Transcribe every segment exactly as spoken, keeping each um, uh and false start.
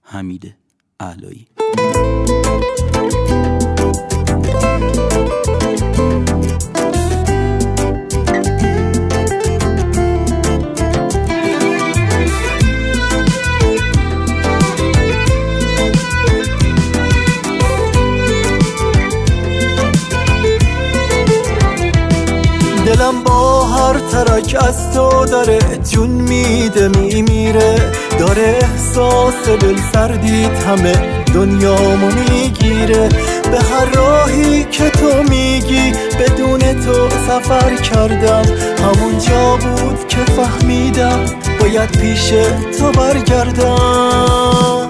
حمید اعلایی. دلم با هر ترک از تو داره جون میده میمیره، داره احساس دل سردیت همه دنیامو میگیره. به هر راهی که تو میگی بدون تو سفر کردم، همون جا بود که فهمیدم باید پیش تو برگردم.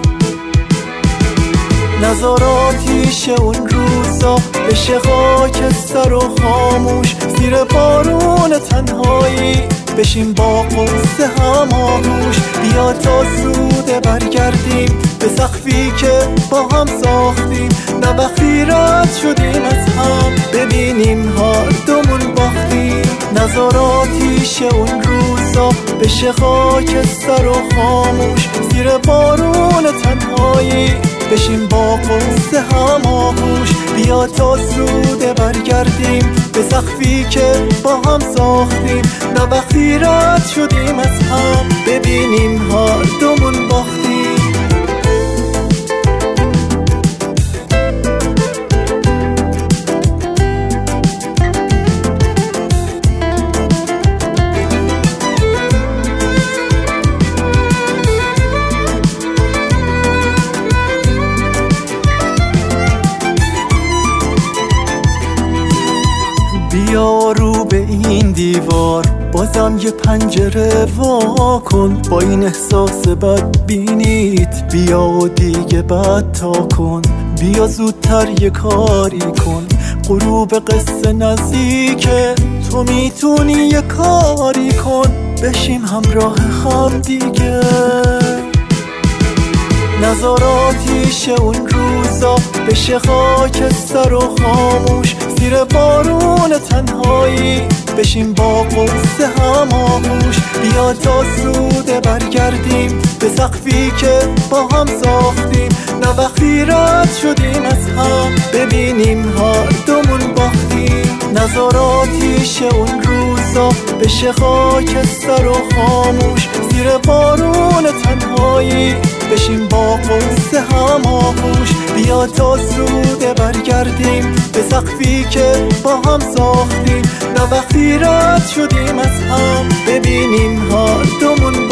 نظاراتیش اون روزا بشه خاکستر و خاموش، زیر بارون تنهایی بشیم با قصه هم آغوش. بیا تا زوده برگردیم به سقفی که با هم ساختیم، نه وقتی رد شدیم از هم ببینیم هر دومون باختیم. نظاراتیش اون روزا بشه خاکستر و خاموش، زیر بارون تنهایی بشیم با قصه هم آغوش. بیا تا زوده برگردیم به سقفی که با هم ساختیم، نه وقتی رد شدیم از هم ببینیم هر دومون باختیم. بیا رو به این دیوار بازم یه پنجره وا کن، با این احساس بد بینیت بیا و دیگه بد تا کن. بیا زودتر یه کاری کن، غروب قصه نزدیکه، تو میتونی یه کاری کن بشیم همراه هم دیگه. نظاراتیش اون روزا بشه خاکستر و خاموش، زیر بارون تنهایی بشیم با قصه هم آغوش. بیا تا زوده برگردیم به سقفی که با هم ساختیم، نه وقتی رد شدیم از هم ببینیم هر دومون باختیم. نظاراتیش اون روزا بشه خاکستر و خاموش، زیر بارون تنهایی بشیم با قصه هم آغوش. بیا تا زوده برگردیم به سقفی که با هم ساختیم، نه وقتی رد شدیم از هم ببینیم هر دومون